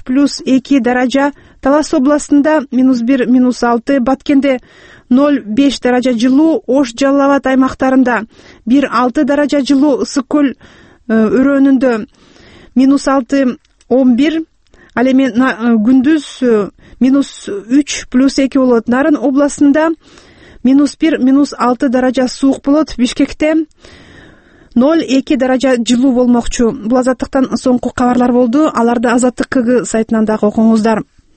-2 даража, Талас областында -1, -6, Баткенде 0,5 даража жылуу, Ош, Жалал Абад аймактарында 1,6 даража жылуу, Ысык көл өрөөнүндө -6, 11, ал эми күндүз -3 +2 болот. Нарын областында -1, -6 даража суук болот. Бишкекте 0,2 даража жылуу болмокчу. Бул Азаттыктан соңку кабарлар болду. Аларды Азаттык КГ сайтынан дагы окуңуздар.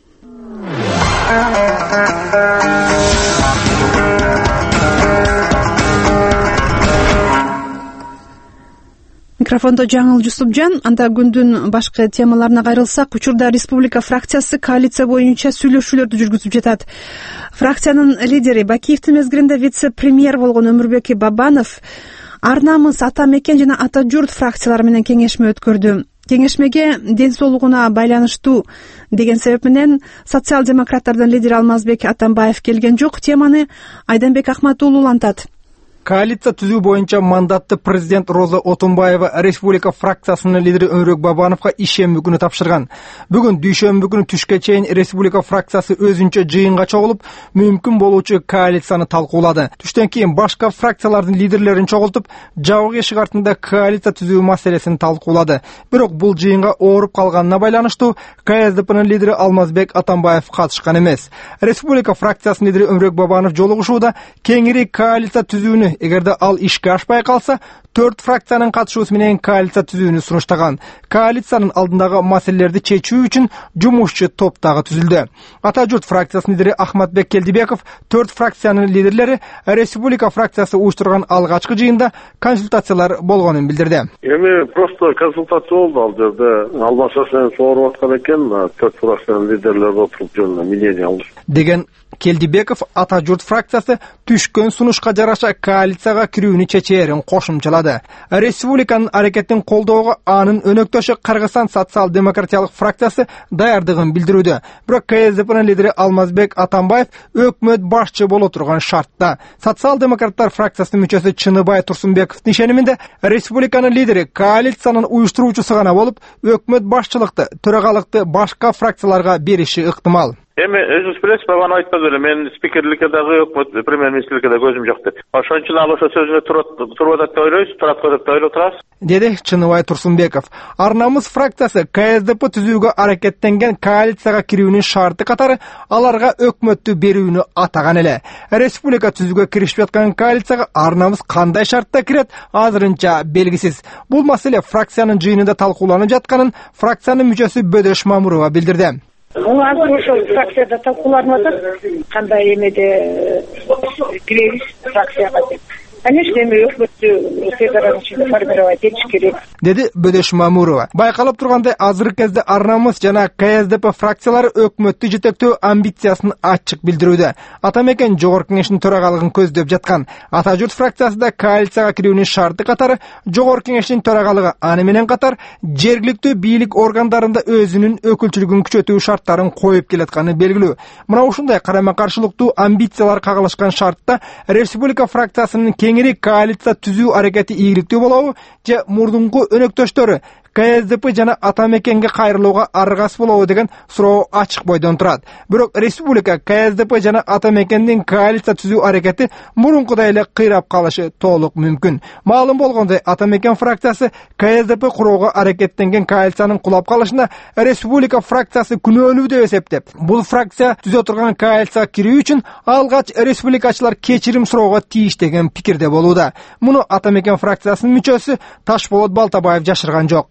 Микрофондо Жаңыл Жусупжан. Анда күндүн башка темаларына кайрылсак, учурда республика фракциясы коалиция боюнча сүйлөшүүлөрдү жүргүзүп жатат. Фракциянын лидери, Бакиевдин мезгилинде вице-премьер болгон Өмүрбек Бабанов Ар намыс, Ата мекен жана Ата журт фракциялары менен кеңешме өткөрдү. Кеңешмеге ден соолугуна байланыштуу деген себеп менен социал-демократтардын лидери Алмазбек Атамбаев келген жок. Теманы Айданбек Ахматуулу улантат. Коалиция түзүү боюнча мандатты президент Роза Отунбаева республика фракциясынын лидери Өмүрбек Бабановго ишемби күнү тапшырган. Бүгүн дүйшөмбү күнү түшкө чейин республика фракциясы өзүнчө жыйынга чогулуп, мүмкүн болуучу коалицияны талкуулады. Түштөн кийин башка фракциялардын лидерлерин чогултуп, жабык эшик артында коалиция түзүү маселесин талкуулады. Бирок бул жыйынга ооруп калганына байланыштуу КСДПнын лидери Алмазбек Атамбаев катышкан эмес. Республика фракциясынын лидери Өмүрбек Бабанов жолугушууда кеңири коалиция түзүүнү, эгерде ал ишке ашпай калса, 4 фракциянын катышуусу менен коалиция түзүүнү сунуштаган. Коалициянын алдындагы маселелерди чечүү үчүн жумушчу топ дагы түзүлдү. Ата журт фракциясынын лидери Ахматбек Келдибеков 4 фракциянын лидерлери республика фракциясы уюштурган алгачкы жыйында консультациялар болгонун билдирди. Эми просто консультация болду ал жерде. Албаса сен сооруп аткан экен, 4 фракциянын лидерлери отуруп жөнүндө мнение алды деген Келдибеков Ата журт фракциясы түшкөн сунушка жараша коалицияга кирүүнү чечээрин кошумчалады. Республиканын аракетин колдоого анын өнөктөшү Кыргызстан социал-демократиялык фракциясы даярдыгын билдирүүдө. Бирок КСДПнын лидери Алмазбек Атамбаев өкмөт башчы боло турган шартта. Социал-демократтар фракциясынын мүчөсү Чыныбай Турсунбековдун ишениминде республиканын лидери коалициянын уюштуруучусу гана болуп, өкмөт башчылыкты, төрагалыкты башка фракцияларга бериши ыктымал. Эми өзүңүз билесиз, бабаны айтпай эле, мен спикерликке дагы өкмөт премьер-министрликке да көзүм жок деп. Ошон үчүн албаса сөзүнө туруп атат деп ойлойсуз, турат го деп ойлоп турасыз. Деди Чыныбай Турсунбеков. Ар намыс фракциясы КСДП түзүүгө аракеттенген коалицияга кирүүнүн шарты катары аларга өкмөттү берүүнү атаган эле. Республика түзүүгө киришип жаткан коалицияга ар намыс кандай шартта кирет, азырынча белгисиз. Бул маселе фракциянын жыйынында талкууланып жатканын фракциянын мүчөсү Бөдөш Мамурова билдирди. Азыр ошол фракцияда талкууланып атат, кандай эмеде киребиз фракцияга деп. Конечно, эми өкмөттү федералдык ичинде формировать этиш керек, деди Бөдөш Мамурова. Байкалып тургандай, азыркы кезде Ар намыс жана КСДП фракциялары өкмөттү жетектөө амбициясын ачык билдирүүдө. Ата мекен жогорку кеңештин төрагалыгын көздөп жаткан. Ата журт фракциясы да коалицияга кирүүнүн шарты катары жогорку кеңештин төрагалыгы, аны менен катар жергиликтүү бийлик органдарында өзүнүн өкүлчүлүгүн күчөтүү шарттарын коюп келатканы белгилүү. Мына ушундай карама-каршылыктуу амбициялар кагылышкан шартта республика фракциясынын кеңири коалиция түзүү аракети ийгиликтүү болобу же мурдуңку өнөктөштөрү КСДП жана Ата мекенге кайрылууга аргас болобу деген суроо ачык бойдон турат. Бирок республика КСДП жана Ата мекендин коалиция түзүү аракети мурункудай эле кыйрап калышы толук мүмкүн. Маалым болгондой, Ата мекен фракциясы КСДП курууга аракеттенген коалициянын кулап калышына республика фракциясы күнөөлүү деп эсептеп, бул фракция түзө турган коалицияга кирүү үчүн алгач республикачылар кечирим суроого тийиш деген пикирде болууда. Муну Ата мекен фракциясынын мүчөсү Ташболот Балтабаев жашырган жок.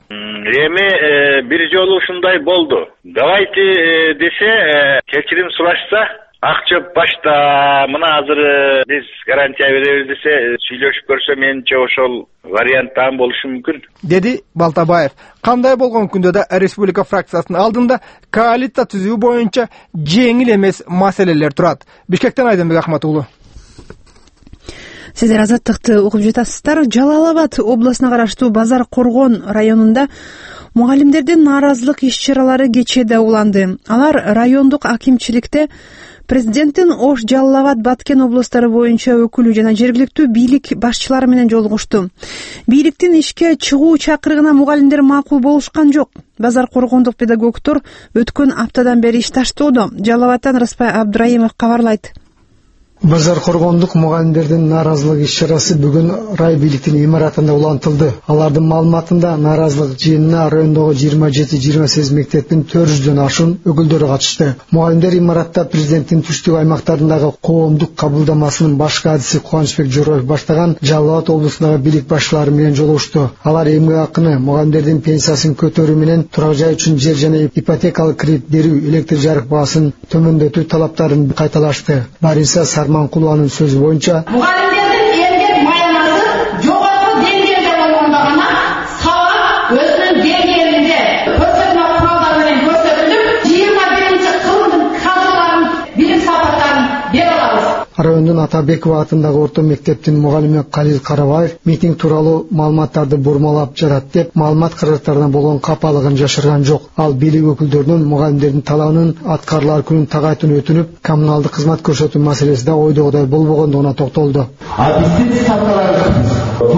Эми бир жолу ушундай болду. Давайте десе кечирим сурашса, акча башта мына азыр биз гарантия беребиз десе, сүйлөшүп көрсө менимче ошол варианттан болушу мүмкүн, деди Балтабаев. Кандай болгон күндө да республика фракциясынын алдында коалиция түзүү боюнча жеңил эмес маселелер турат. Бишкектен Айданбек Ахматуулу. Сиздер Азаттыкты окуп жатасыздар. Жалал Абад областына караштуу Базар Коргон районунда мугалимдердин нааразылык иш-чаралары кечээ да уланды. Алар райондук акимчиликте Президенттин Ош, Жалал Абад, Баткен облустары боюнча өкүлү жана жергиликтүү бийлик башчылары менен жолугушту. Бийликтин ишке чыгуу чакырыгына мугалимдер макул болушкан жок. Базар коргондук педагогдор өткөн аптадан бери иш таштоодо. Жалал Абадтан Рыспай Абдраимов кабарлайт. Базар коргондук мугалимдердин нааразылык иш-чарасы бүгүн рай бийликтин имаратында улантылды. Алардын маалыматында нааразылык жыйынына райондогу 27-28 мектептин 400дөн ашуун өкүлдөрү катышты. Мугалимдер имаратта президенттин түштүк аймактарындагы коомдук кабылдамасынын баш кадиси Кубанычбек Жороев баштаган Жалал Абад облусундагы бийлик башчылары менен жолугушту. Алар эмгек акыны, мугалимдердин пенсиясын көтөрүү менен турак жай үчүн жер жана ипотекалык кредит берүү, электр жарык баасын төмөндөтүү талаптарын кайталашты. Бариса Манкулуанын сөзү боюнча мугалимдердин эмгек маянасы жогорку деңгээлде болгондо гана сабак өзүнүн деңгээлинде көрсөтмө куралдары менен көрсөтүлүп 21-кылымдын кадраларын билим сапаттарын бере алабыз. Райондун Атабекова атындагы орто мектептин мугалими Калил Карабаев митинг тууралуу маалыматтарды бурмалап жатат деп маалымат каражаттарына болгон капалыгын жашырган жок. Ал бийлик өкүлдөрүнүн мугалимдердин талабынын аткарылар күнүн тагайтын өтүнүп, коммуналдык кызмат көрсөтүү маселесинде ойдогудай болбогондугуна токтолду. Биздин ставкаларыбыз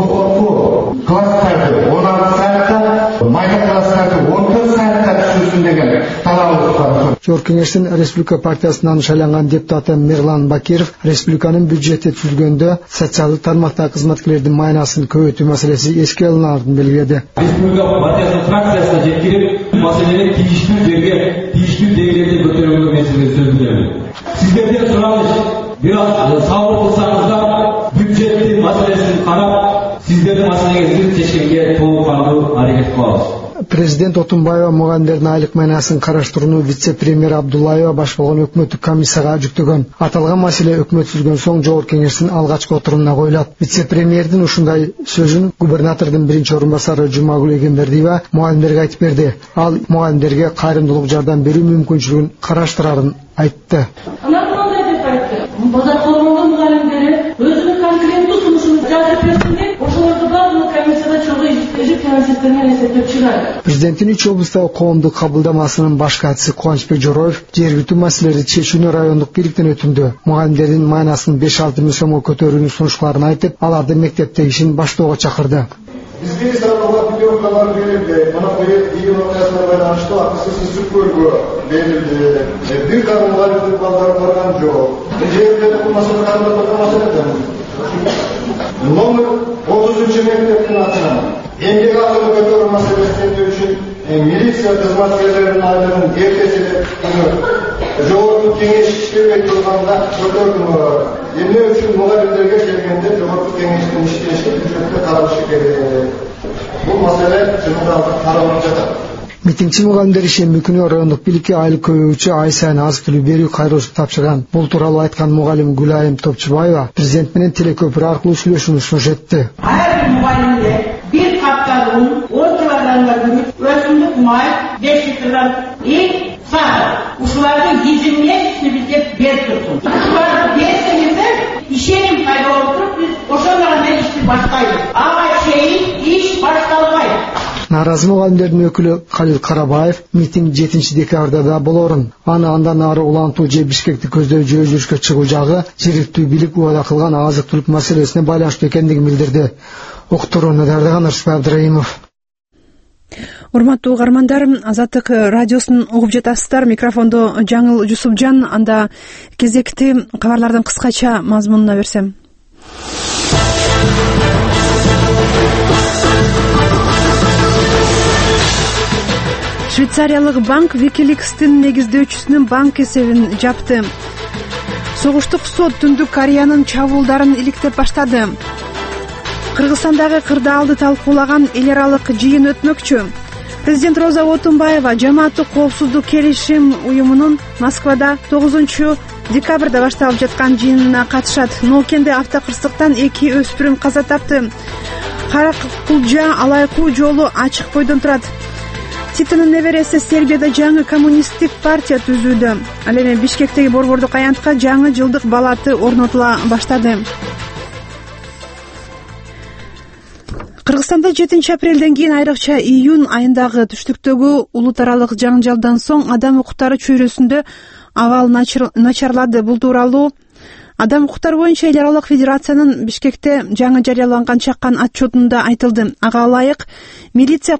жогорку класстарды 16 саатта, майда класстарды 14 саатта түшүрсүн деген талабыбыз бар. Жогорку кеңештин Республика партиясынан шайланган депутаты Мирлан Бакиров республиканын бюджети түзүлгөндө социалдык тармактагы кызматкерлердин майнасын көбөйтүү маселеси эске алынарын белгиледи. Республика партиясынын фракциясына жеткирип, маселени тийиштүү жерге, тийиштүү деңгээлде көтөрүүгө маселени сөз берем. Сиздерден сураныш, бир аз сабыр кылсаңыздар, бюджеттин маселесин карап, сиздердин маселеңизди чечкенге толук кандуу аракет кылабыз. Президент Отунбаева мугалимдердин айлык майнасын караштырууну вице-премьер Абдуллаева баш болгон өкмөттүк комиссияга жүктөгөн. Аталган маселе өкмөт түзүлгөн соң жогорку кеңештин алгачкы отурумуна коюлат. Вице-премьердин ушундай сөзүн губернатордун биринчи орун басары Жумагүл Эгембердиева мугалимдерге айтып берди. Ал мугалимдерге кайрымдуулук жардам берүү мүмкүнчүлүгүн караштырарын айтты. Базар коргондук мугалимдери өзүнүн конкреттүү сунушун жазып берсин деп, ошолорду баардыгы комиссияда чогуу иштешип, финансисттермен эсептеп чыгат. Президенттин 3 облустагы коомдук кабылдамасынын баш катиси Кубанычбек Жороев жергиликтүү маселелерди чечүүнү райондук бийликтен өтүндү. Мугалимдердин майнасын 5-6 миң сомго көтөрүүнүн сунуштарын айтып, аларды мектептеги ишин баштоого чакырды. Бизге саралган путёвкалар берилди. Мына быйыл июнь окуясына байланыштуу акысыз Сүркөлгө берилди. Бир дагы мугалимдер балдары барган жок. Жердеги бул маселе кандай маселе? Номер 30-мектептин атынан эмгек акыны көтөрүү маселесин үчүн милиция кызматкерлеринин айлыгын эртеселеп жогорку кеңеш иштебей турганда көтөрдүм. Эмне үчүн мугалимдерге келгенде жогорку кеңештин иштеши бюджетте каралышы керек. Бул маселе чынында каралып жатат. Митингчи мугалимдер ишемби күнү райондук бийликке айлык көбөйүүчү ай сайын азык түлүк берүү кайрылышын тапшырган. Бул тууралуу айткан мугалим Гүлайым Топчубаева президент менен телекөпүрө аркылуу сүйлөшүүнү сунуш этти. Ар мугалимге бир капта un, 10 килограммга күмүш, өсүмдүк май, 5 литрдан сахар. Ушулардын ежемесячный бизге берип турсун. Ушуларды берсеңиздер, ишеним пайда болуп туруп, биз ошондо менен ишти баштайбыз. Ага чейин иш башталбайт. Нааразы мугалимдердин өкүлү Калил Карабаев митинг 7 декабрда да болорун, аны андан ары улантуу же Бишкекти көздөй жөө жүрүшкө чыгуу жагы жергиликтүү бийлик убада кылган азык түлүк маселесине байланыштуу экендигин билдирди. Уктурууну даярдаган Рыспай Абдраимов. Урматтуу угармандар, Азаттык радиосун угуп жатасыздар. Микрофондо Жаңыл Жусупжан. Анда кезекти кабарлардын кыскача мазмунуна берсем. Швейцариялык банк Wikileaks'тин негиздөөчүсүнүн банк эсебин жапты. Согуштук сот Түндүк Кореянын чабуулдарын иликтеп баштады. Кыргызстандагы кырдаалды талкуулаган эл аралык жыйын өтмөкчү. Президент Роза Отунбаева жамааттык коопсуздук келишим уюмунун Москвада 9 декабрда башталып жаткан жыйынына катышат. Ноокенде автокырсыктан 2 өспүрүм каза тапты. Каракулжа алайкуу жолу ачык бойдон турат. Титонун небереси Сербияда жаңы коммунисттик партия түзүүдө. Ал эми Бишкектеги борбордук аянтка жаңы жылдык балаты орнотула баштады. Кыргызстанда 7 апрелден кийин айрыкча июнь айындагы түштүктөгү улут аралык жаңжалдан соң адам укуктары чөйрөсүндө абал начарлады. Бул тууралуу Адам укуктары боюнча эл аралык федерациянын Бишкекте жаңы жарыяланган чаккан отчетунда айтылды. Ага ылайык милиция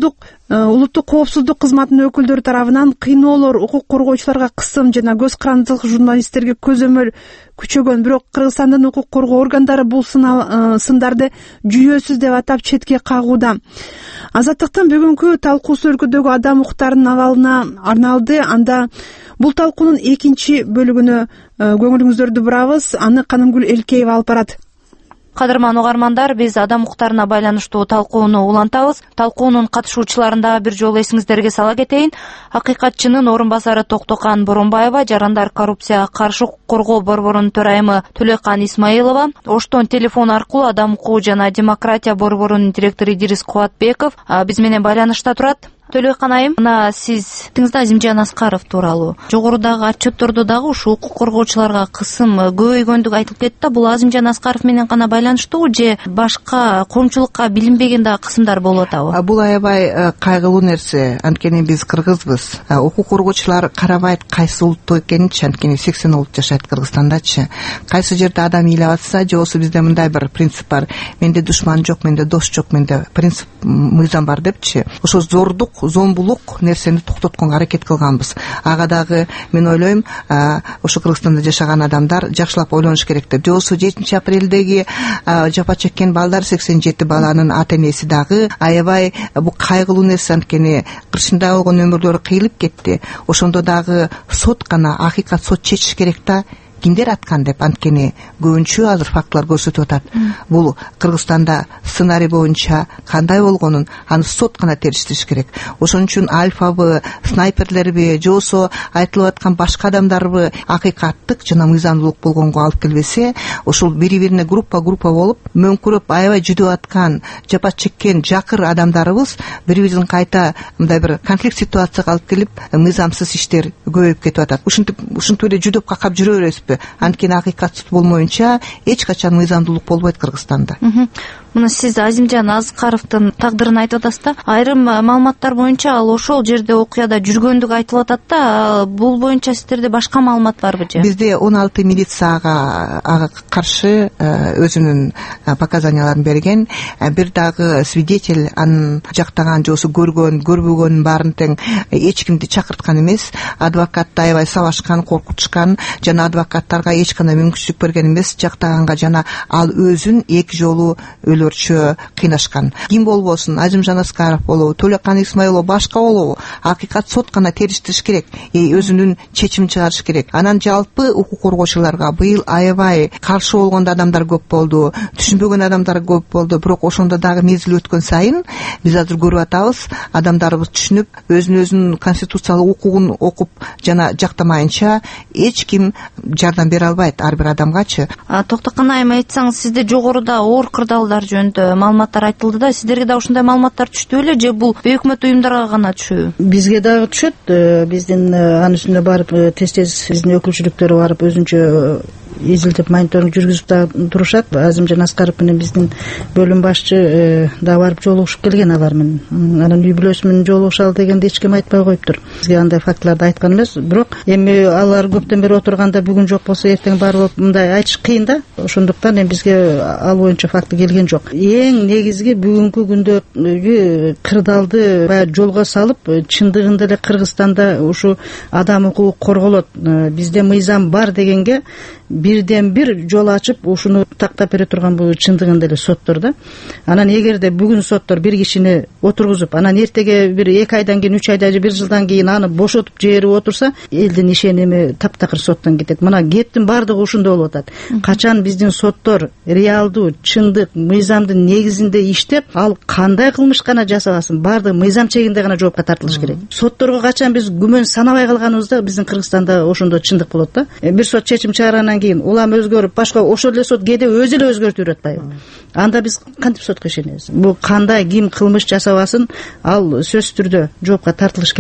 улуттук коопсуздук кызматынын өкүлдөрү тарабынан кыйноолор, укук коргоочуларга кысым жана көз карандылык журналисттерге көзөмөл күчөгөн. Бирок Кыргызстандын укук коргоо органдары бул сындарды жүйөсүз деп атап четке кагууда. Азаттыктын бүгүнкү талкуусу өлкөдөгү адам укуктарынын абалына арналды. Анда бул талкуунун экинчи бөлүгүнө көңүлүңүздөрдү бурабыз. Аны Канымгүл Элкеева алып барат. Кадырман угармандар, биз адам укуктарына байланыштуу талкууну улантабыз. Талкуунун катышуучуларын дагы бир жолу эсиңиздерге сала кетейин. Акыйкатчынын орун басары Токтокан Боронбаева, Жарандар коррупцияга каршы укук коргоо борборунун төрайымы Төлөкан Исмаилова, Оштон телефон аркылуу адам укугу жана демократия борборунун директору Идирис Кубатбеков биз менен байланышта турат. Төлөкан айым, мына сиз Азимжан Аскаров тууралуу жогорудагы отчеттордо дагы ушул укук коргоочуларга кысым көбөйгөндүгү айтылып кетти да. Бул Азимжан Аскаров менен гана байланыштуубу же башка коомчулукка билинбеген дагы кысымдар болуп атабы? Бул аябай кайгылуу нерсе. Анткени биз кыргызбыз. Укук коргоочулар карабайт кайсы улуттуу экенинчи. Анткени 80 улут жашайт Кыргызстандачы. Кайсы жерде адам ыйлап атса, же болбосо бизде мындай бир принцип бар: менде душман жок, менде дос жок, менде принцип, мыйзам бар депчи. Ошо зордук, зомбулук нерсени токтотконго аракет кылганбыз. Ага дагы мен ойлойм, ошо Кыргызстанда жашаган адамдар жакшылап ойлонуш керек деп. Же болбосо 7 апрелдеги жапа чеккен балдар, 87 баланын ата энеси дагы аябай бул кайгылуу нерсе. Анткени кырчында болгон өмүрлөрү кыйылып кетти. Ошондо дагы сот гана, акыйкат сот чечиш керек да. Кимдер аткан деп. Анткени көбүнчө азыр фактылар көрсөтүп атат. Бул Кыргызстанда сценарий боюнча кандай болгонун аны сот гана териштириш керек. Ошон үчүн альфабы, снайперлерби, же болбосо айтылып аткан башка адамдарбы акыйкаттык жана мыйзамдуулук болгонго алып келбесе, ошол бири-бирине группа болуп, мөңкүрөп аябай жүдөп аткан, жапа чеккен жакыр адамдарыбыз бири-бирин кайта мындай бир конфликт ситуацияга алып келип, мыйзамсыз иштер көбөйүп кетип атат. Ушинтип эле жүдөп какап жүрө беребизби? Анткени акыйкатсыз болмоюнча эч качан мыйзамдуулук болбойт Кыргызстанда. Мына сиз Азимжан Аскаровдун тагдырын айтып атасыз да. Айрым маалыматтар боюнча ал ошол жерде окуяда жүргөндүгү айтылып атат да. Бул боюнча сиздерде башка маалымат барбы же? Бизде 16 милиция ага каршы өзүнүн показанияларын берген. Бир дагы свидетель анын жактаган, же болбосо көрбөгөнүн баарын тең эч кимди чакырткан эмес. Адвокатты аябай сабашкан, коркутушкан, жана адвокаттарга эч кандай мүмкүнчүлүк берген эмес. Жактаганга жана ал өзүн эки жолу өлөрчү кыйнашкан. Ким болбосун, Азимжан Аскаров болобу, Төлөкан Исмаилов, башка болобу, акыйкат сот гана териштириш керек, өзүнүн чечимин чыгарыш керек. Анан жалпы укук коргоочуларга быйыл аябай каршы болгон адамдар көп болду, түшүнбөгөн адамдар көп болду. Бирок ошондо дагы мезгил өткөн сайын биз азыр көрүп атабыз, адамдарыбыз түшүнүп, өзүнүн конституциялык укугун окуп жана жактамайынча эч ким жардам бере албайт ар бир адамгачы. Токтокан айым, айтсаңыз, сизде жогоруда оор кырдаалдар жөнүндө маалыматтар айтылды да. Сиздерге да ушундай маалыматтар түштү беле же бул өкмөт уюмдарга гана түшөбү? Бизге дагы түшөт. Биздин анын үстүнө барып тез биздин өкүлчүлүктөр барып өзүнчө изилтип мониторинг жүргүзүп да турушат. Азимжан Аскаров менен биздин бөлүм башчы да барып жолугушуп келген алар менен. Анан үй бүлөсү менен жолугушалы дегенде эч ким айтпай коюптур. Бизге андай фактыларды айткан эмес. Бирок эми алар көптөн бери отурганда бүгүн жок болсо эртең бар болуп мындай айтыш кыйын да. Ошондуктан эми бизге ал боюнча факты келген жок. Эң негизги бүгүнкү күндөгү кырдаалды баягы жолго салып, чындыгында эле Кыргызстанда ушу адам укугу корголот, бизде мыйзам бар дегенге бирден бир жол ачып ушуну тактап бере турган бул чындыгында эле соттор да. Анан эгерде бүгүн соттор бир кишини отургузуп, анан эртеге бир 2 айдан кийин, 3 айдан же 1 жылдан кийин аны бошотуп жиберип отурса, элдин ишеними таптакыр соттон кетет. Мына кептин бардыгы ушунда болуп атат. Качан биздин соттор реалдуу, чындык, мыйзамдын негизинде иштеп, ал кандай кылмыш гана жасабасын, бардыгы мыйзам чегинде гана жоопко тартылыш керек. Сотторго качан биз күмөн санабай калганыбызда биздин Кыргызстанда ошондо чындык болот да. Бир сот чечим чыгаргандан кийин улам өзгөрүп, башка ошол эле сот кээде өзү эле өзгөртүп атпайбы? Анда биз кантип сотко ишенебиз? Бул кандай ким кылмыш жасабасын, ал сөзсүз түрдө жоопко тартылыш керек.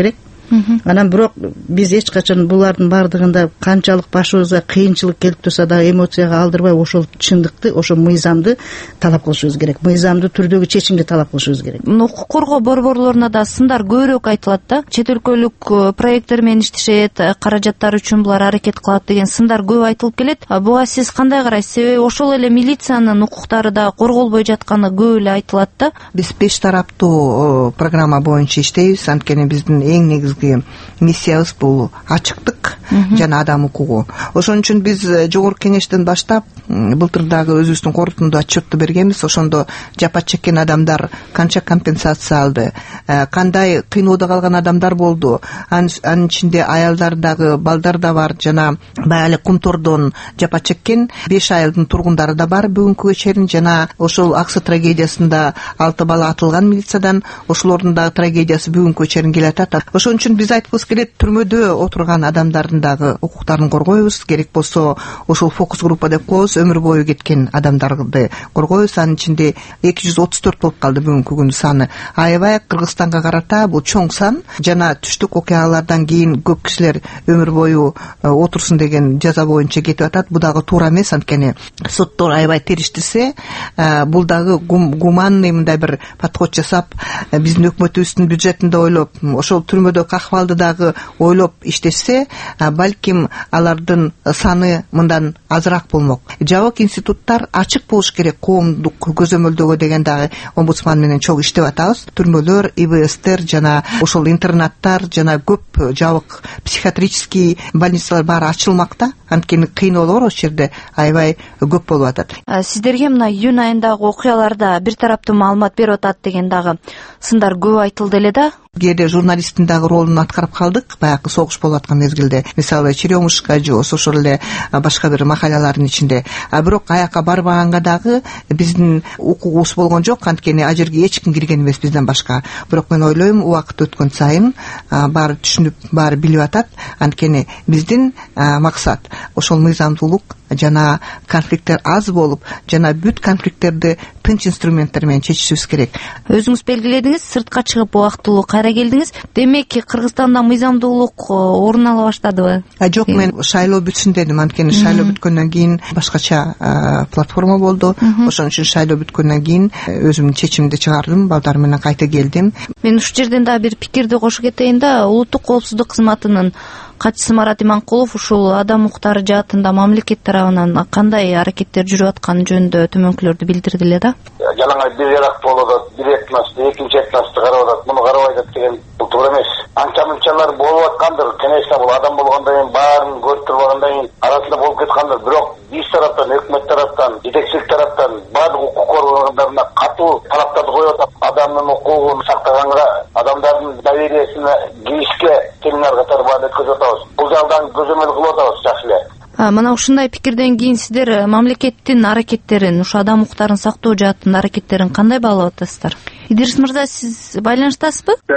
Анан бирок биз эч качан булардын бардыгында канчалык башыбызга кыйынчылык келип турса дагы эмоцияга алдырбай ошол чындыкты, ошол мыйзамды талап кылышыбыз керек. Мыйзамдуу түрдөгү чечимди талап кылышыбыз керек. Укук коргоо борборлоруна да сындар көбүрөөк айтылат да. Чет өлкөлүк проекттер менен иштешет, каражаттар үчүн булар аракет кылат деген сындар көп айтылып келет. Буга сиз кандай карайсыз? Себеби ошол эле милициянын укуктары да корголбой жатканы көп эле айтылат да. Биз беш тараптуу программа боюнча иштейбиз. Анткени биздин эң негизги миссиябыз бул ачыктык жана адам укугу. Ошон үчүн биз жогорку кеңештен баштап былтыр дагы өзүбүздүн корутунду отчетту бергенбиз. Ошондо жапа чеккен адамдар канча компенсация алды, кандай кыйноодо калган адамдар болду, анын ичинде аялдар дагы, балдар да бар, жана баягы эле Кумтордон жапа чеккен 5 айылдын тургундары да бар бүгүнкүгө чейин. Жана ошол Аксы трагедиясында 6 бала атылган милициядан, ошолордун дагы трагедиясы бүгүнкүгө чейин келатат. Ошон үчүн биз айткыбыз келет, түрмөдө отурган адамдардын дагы укуктарын коргойбуз. Керек болсо ошол фокус группа деп коебуз, өмүр бою кеткен адамдарды коргойбуз. Анын ичинде 234 болуп калды бүгүнкү күндүн саны. Аябай Кыргызстанга карата бул чоң сан. Жана түштүк окуялардан кийин көп кишилер өмүр бою отурсун деген жаза боюнча кетип атат. Бул дагы туура эмес, анткени соттор аябай териштирсе, бул дагы гуманный мындай бир подход жасап, биздин өкмөтүбүздүн бюджетин да ойлоп, ошол түрмөдөгү акыбалды дагы ойлоп иштешсе, балким алардын саны мындан азыраак болмок. Жабык институттар ачык болуш керек, коомдук көзөмөлдөгө деген дагы омбудсман менен чогуу иштеп атабыз. Түрмөлөр, ИБСтер жана ошол интернаттар жана көп жабык психиатрический больницалар баары ачылмакта. Анткени кыйноолор ошол жерде аябай көп болуп атат. Сиздерге мына июнь айындагы окуяларда бир тараптуу маалымат берип атат деген дагы сындар көп айтылды эле да. Кээде журналисттин дагы ролун аткарып калдык баягы согуш болуп аткан мезгилде. Мисалы Черемушка же ошол эле башка бир макалалардын ичинде. Бирок аяка барбаганга дагы биздин укугубуз болгон жок, анткени ал жерге эч ким кирген эмес бизден башка. Бирок мен ойлойм, убакыт өткөн сайын баары түшүнүп, баары билип атат. Анткени биздин максат ошол мыйзамдуулук жана конфликттер аз болуп, жана бүт конфликттерди тынч инструменттер менен чечишибиз керек. Өзүңүз белгиледиңиз, сыртка чыгып убактылуу кайра келдиңиз. Демек, Кыргызстанда мыйзамдуулук орун ала баштадыбы? Жок, мен шайлоо бүтсүн дедим. Анткени шайлоо бүткөндөн кийин башкача платформа болду. Ошон үчүн шайлоо бүткөндөн кийин өзүмдүн чечимимди чыгардым, балдар менен кайта келдим. Мен ушул жерден дагы бир пикирди кошуп кетейин да. Улуттук коопсуздук кызматынын катчысы Марат Иманкулов ушул адам укуктары жаатында мамлекет тарабынан кандай аракеттер жүрүп атканы жөнүндө төмөнкүлөрдү билдирди эле да. Жалаңай бир жарак болуп атат, бир этносту, экинчи этносту карап атат, муну карабай атат деген бул туура эмес. Анча мынчалар болуп аткандыр, конечно, бул адам болгондон кийин баарын көрүп турбагандан кийин арасында болуп кеткандыр. Бирок биз тараптан, өкмөт тараптан, жетекчилик тараптан баардык укук коргоо органдарына катуу талаптарды коюп атат. Адамдын укугун сактаганга, адамдардын довериясына киришке семинар катары баарын өткөзүп атабыз. Бул жагдан көзөмөл кылып атабыз жакшы эле. Мына ушундай пикирден кийин сиздер мамлекеттин аракеттерин, ушу адам укуктарын сактоо жаатында аракеттерин кандай баалап атасыздар? Идрис мырза, сиз байланыштасызбы? Да,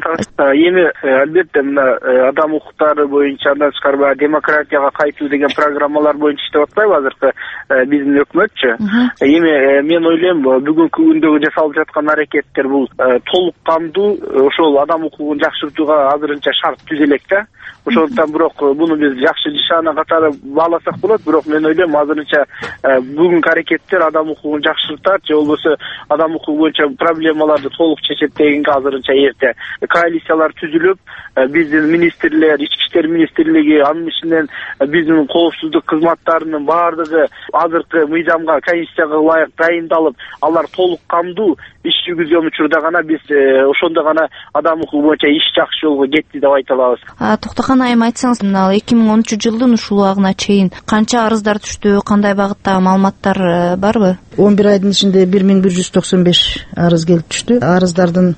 эми албетте мына адам укуктары боюнча андан тышкары демократияга кайтуу деген программалар боюнча иштеп атпайбы азыркы биздин өкмөтчү? Эми мен ойлойм, бүгүнкү күндөгү жасалып жаткан аракеттер бул толук кандуу ошол адам укугун жакшыртууга азырынча шарт түзө элек да. Ошондуктан бирок буну биз жакшы нишана катары бааласак болот, бирок мен ойлойм азырынча бүгүнкү аракеттер адам укугун жакшыртат же болбосо адам укугу боюнча проблемаларды толук чечет дегенге азырынча эрте. Коалициялар түзүлүп, биздин министрлер, ички иштер министрлиги, анын ичинен биздин коопсуздук кызматтарынын баардыгы азыркы мыйзамга, конституцияга ылайык дайындалып, алар толук кандуу иш жүргүзгөн учурда гана биз ошондо гана адам укугу боюнча иш жакшы жолго кетти деп айта алабыз. Токтогон айым, айтсаңыз, мына 2013-жылдын ушул убагына чейин канча арыздар түштү, кандай багыттагы маалыматтар барбы? 11 айдын ичинде 1195 арыз келип түштү. Арыздардын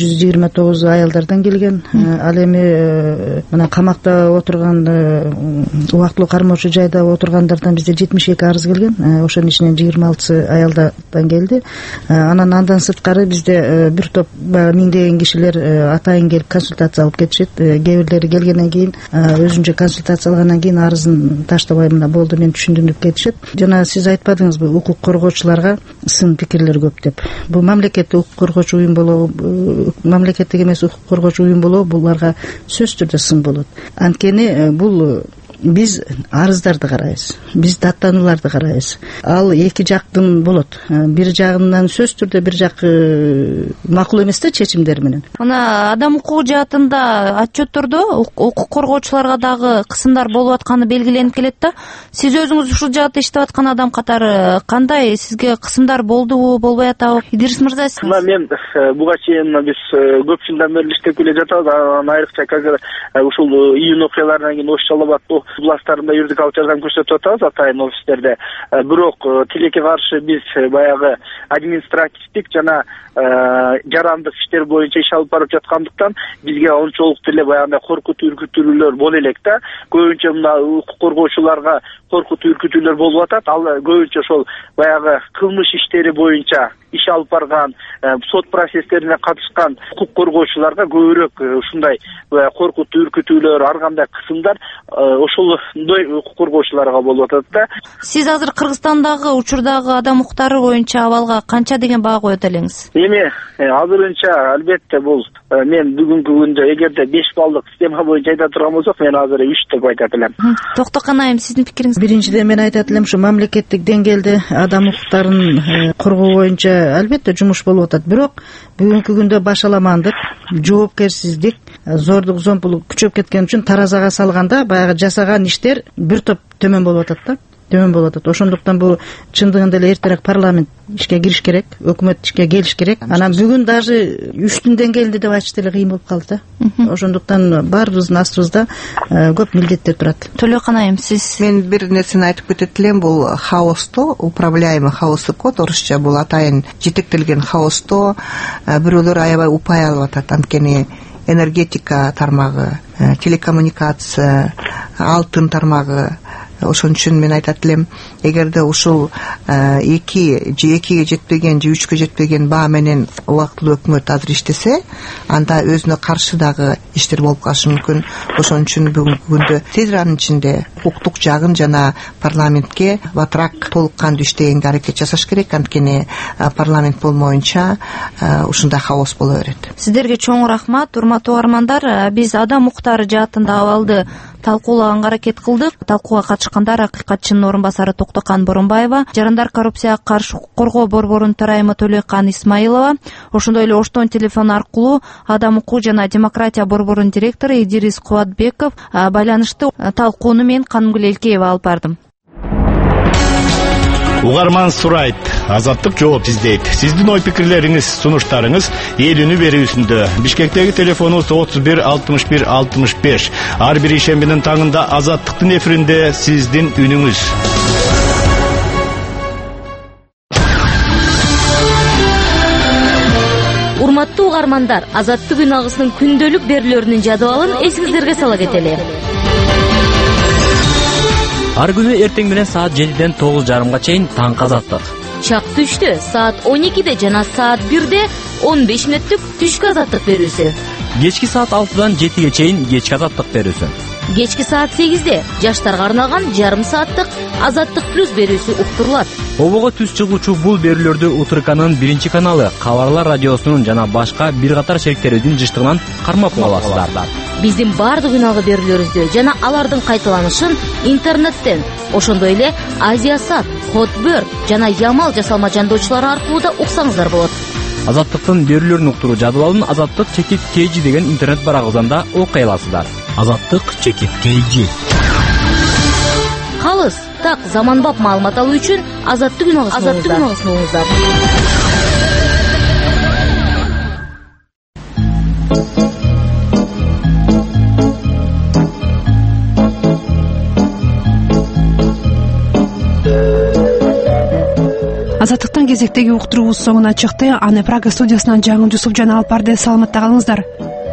629 аялдардан келген. Ал эми мына камакта отурган, убактылуу кармоочу жайда отургандардан бизде 72 арыз келген. Ошонун ичинен 26 аялдардан келди. Андан сырткары бизде бир топ миңдеген кишилер атайын келип консультация алып кетишет. Кээ бирлери келгенден кийин өзүнчө консультация алгандан кийин арызын таштабай мына болду, мен түшүндүм деп кетишет. Жана сиз айтпадыңызбы, укук коргоочуларга сын пикирлер көп деп. Бул мамлекетте укук укук коргоочу уюм болобу, мамлекеттик эмес укук коргоочу уюм болобу, буларга сөзсүз түрдө сын болот. Анткени бул биз арыздарды карайбыз, биз даттанууларды карайбыз. Ал эки жактын болот. Бир жагынан сөзсүз түрдө бир жак макул эмес да чечимдер менен. Мына адам укугу жаатында отчеттордо укук коргоочуларга дагы кысымдар болуп атканы белгиленип келет да. Сиз өзүңүз ушул жаатта иштеп аткан адам катары кандай, сизге кысымдар болдубу, болбой атабы? Идирис мырза, мен буга чейин биз көп жылдан бери иштеп келе жатабыз. Айрыкча қазір ушул июнь окуяларынан кийин Ош Жалал Абад областарында юридикалык жардам көрсөтүп атабыз атайын офистерде. Бирок тилекке каршы биз баягы административдик жана жарандык иштер боюнча иш алып барып жаткандыктан бизге ончолук деле баягындай коркутуу үркүтүүлөр боло элек да. Көбүнчө мына укук коргоочуларга коркутуу үркүтүүлөр болуп атат. Ал көбүнчө ошол баягы кылмыш иштери боюнча иш алып барган, сот процесстерине катышкан укук коргоочуларга көбүрөөк ушундай коркутуу үркүтүүлөр, ар кандай кысымдар ошолдой укук коргоочуларга болуп атат да. Сиз азыр Кыргызстандагы учурдагы адам укуктары боюнча абалга канча деген баа коет элеңиз? Эми азырынча албетте бул мен бүгүнкү күндө эгерде 5 баллык система боюнча айта турган болсок, мен азыр 3 деп айтат элем. Токтокан айым, сиздин пикириңиз? Биринчиден мен айтат элем, ушу мамлекеттик деңгээлде адам укуктарын коргоо боюнча албетте жумуш болуп атат. Бирок бүгүнкү күндө башаламандык, жоопкерсиздик, зордук, зомбулук күчөп кеткен үчүн таразага салганда баягы жасаган иштер бир топ төмөн болуп атат да. Төмөн болуп атат. Ошондуктан бул чындыгында эле эртерээк парламент ишке кириш керек, өкмөт ишке келиш керек. Анан бүгүн даже 3-түн деңгээлинде деп айтыш деле кыйын болуп калды да. Ошондуктан баарыбыздын астыбызда көп милдеттер турат. Төлөкан айым, сиз? Мен бир нерсени айтып кетет элем, бул хаосто, управляемый хаостык код, орусча бул атайын жетектелген хаосто бирөөлөр аябай упай алып атат. Анткени энергетика тармагы, телекоммуникация, алтын тармагы. Ошон үчүн мен айтат элем, эгерде ушул 2-ге жетпеген же 3-кө жетпеген баа менен убактылуу өкмөт азыр иштесе, анда өзүнө каршы дагы иштер болуп калышы мүмкүн. Ошон үчүн бүгүнкү күндө тез аранын ичинде укуктук жагын жана парламентке батыраак толук кандуу иштегенге аракет жасаш керек. Анткени парламент болмоюнча ушундай хаос боло берет. Сиздерге чоң рахмат, урматтуу угармандар. Биз адам укуктары жаатында абалды талкуулаганга аракет кылдык. Талкууга катышкандар акыйкатчынын орун басары Токтокан Боронбаева, жарандар коррупцияга каршы коргоо борборунун төрайымы Төлөкан Исмаилова, ошондой эле оштон телефон аркылуу адам укугу жана демократия борборунун директору Идирис Кубатбеков байланыштуу талкууну мен Канымгүл Элкеева алып бардым. Угарман сурайт, азаттык жооп издейт. Сиздин ой пикирлериңиз, сунуштарыңыз эл үнү берүүсүндө. Бишкектеги телефонубуз 31 61 65. Ар бир ишембинин таңында азаттыктын эфиринде сиздин үнүңүз. Урматтуу угармандар, Азаттык үн агысынын күндөлүк берүүлөрүнүн жадыбалын эсиңиздерге сала кетели. Ар күнү эртең менен саат 7-ден 9:30 чейин таңкы азаттык. Чак түштө саат 12-де жана саат 1-де 15 мүнөттүк түшкү азаттык берүүсү. Кечки саат 6-дан 7-ге чейин кечки азаттык берүүсү. Кечки саат 8-де жаштарга арналган жарым сааттык Азаттык плюс берүүсү уктурулат. Обого түз чыгуучу бул берүүлөрдү УТРКнын 1 каналы, Кабарлар радиосунун жана башка бир катар шериктерибиздин жыштыгынан кармап аласыздар. Биздин бардык үналгы берүүлөрүбүздү жана алардын кайталанышын интернеттен, ошондой эле Азиясат, Хотбөр жана Ямал жасалма жандоочулары аркылуу да уксаңыздар болот. Азаттыктын берүүлөрүн уктуруу жадыбалын Азаттык чекит KG деген интернет барагыбыздан окуй аласыздар. Азаттык чекит KG. Калыс, так заманбап маалымат алуу үчүн Азаттык үн агысын угуңуздар. Азаттыктын кезектеги уктуруубуз соңуна чыкты. Аны Прага студиясынан Жаңы Жусупжан алып барды. Саламатта калыңыздар.